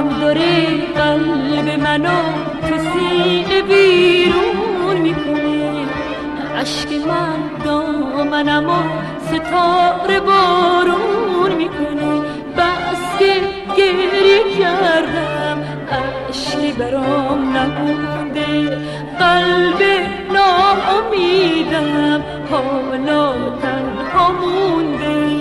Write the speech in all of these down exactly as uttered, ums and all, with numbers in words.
غم داره قلب منو تو سینه بیرون میکنه، عشق من دامنمو ستاره بارون میکنه. بس که گریه کردم عشقی برام نمونده، قلب ناامیدم حالا تنها مونده.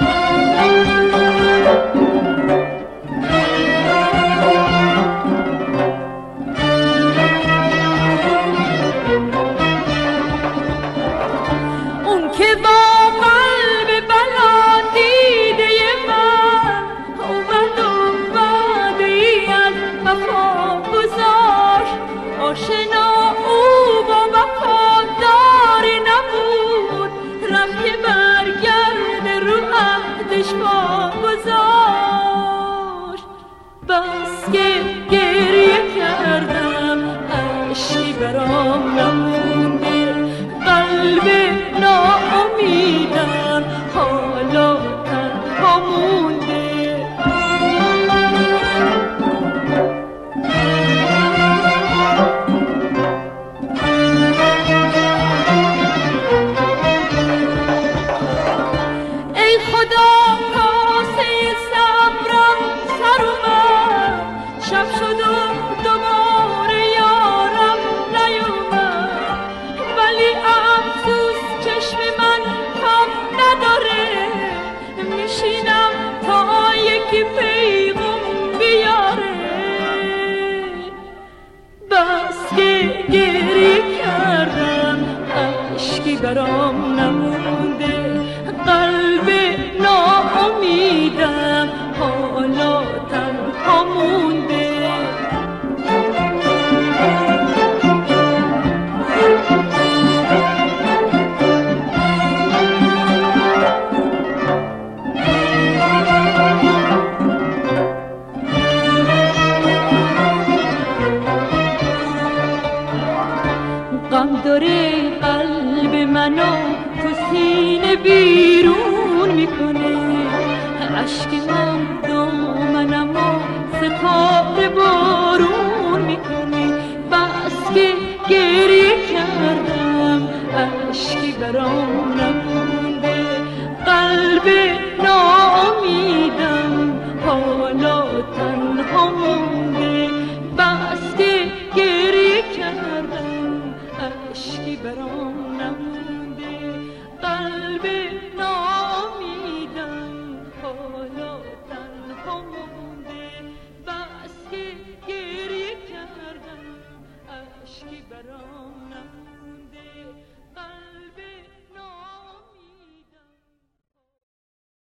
اون که با قلب بلا دیده من اومد و وعده‌ای از وفا گذاشت، آشنا او با وفاداری نبود، رفت که برگرده رو عهدش پا گذاشت. بس که گریه کردم عشقی برام نمونده، قلب ناامیدم حالا تنها مونده. ای خدا کاسه صبرم سر اومد، شب شد و دوباره یارم نیومد، ولی افسوس چشم من کم نداره، میشینم تا یکی پیغام بیاره. بس که گریه کردم عشقی برام نمونده، قلب ناامیدم حالا تنها مونده. غم داره قلب منو تو سینه بیرون میکنه، عشق من دامنمو ستاره بارون میکنه. بس که گریه کردم عشقی برام نمونده، قلب ناامیدم حالا تنها مونده. بس که گریه کردم عشقی برام نمونده.